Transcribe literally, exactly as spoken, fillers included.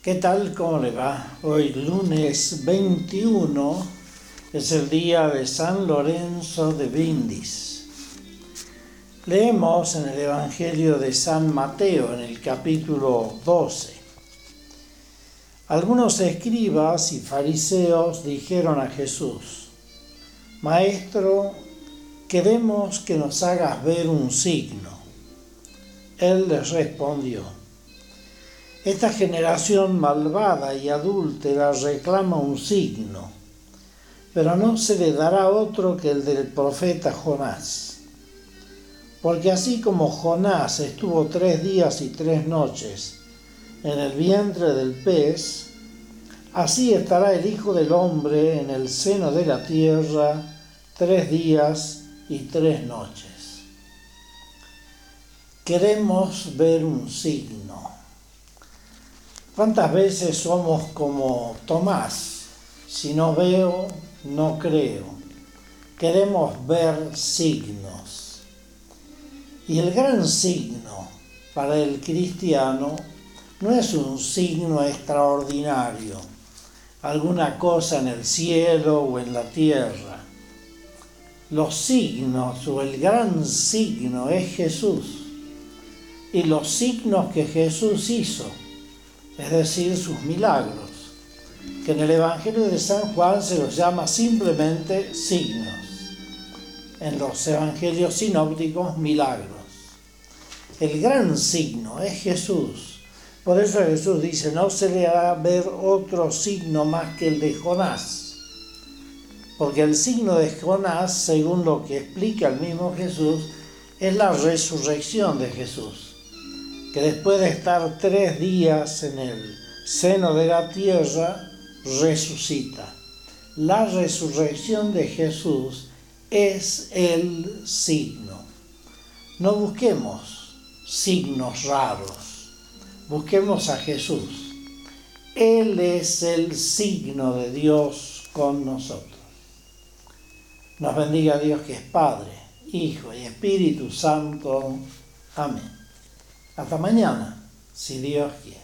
¿Qué tal? ¿Cómo le va? Hoy lunes veintiuno es el día de San Lorenzo de Brindis. Leemos en el Evangelio de San Mateo, en el capítulo doce. Algunos escribas y fariseos dijeron a Jesús: Maestro, queremos que nos hagas ver un signo. Él les respondió: Esta generación malvada y adúltera reclama un signo, pero no se le dará otro que el del profeta Jonás. Porque así como Jonás estuvo tres días y tres noches en el vientre del pez, así estará el Hijo del Hombre en el seno de la tierra tres días y tres noches. Queremos ver un signo. ¿Cuántas veces somos como Tomás? Si no veo, no creo. Queremos ver signos. Y el gran signo para el cristiano no es un signo extraordinario, alguna cosa en el cielo o en la tierra. Los signos o el gran signo es Jesús y los signos que Jesús hizo, es decir, sus milagros, que en el Evangelio de San Juan se los llama simplemente signos, en los Evangelios sinópticos milagros. El gran signo es Jesús. Por eso Jesús dice: no se le hará ver otro signo más que el de Jonás, porque el signo de Jonás, según lo que explica el mismo Jesús, es la resurrección de Jesús, que después de estar tres días en el seno de la tierra, resucita. La resurrección de Jesús es el signo. No busquemos signos raros, busquemos a Jesús. Él es el signo de Dios con nosotros. Nos bendiga Dios, que es Padre, Hijo y Espíritu Santo. Amén. Hasta mañana, si Dios quiere.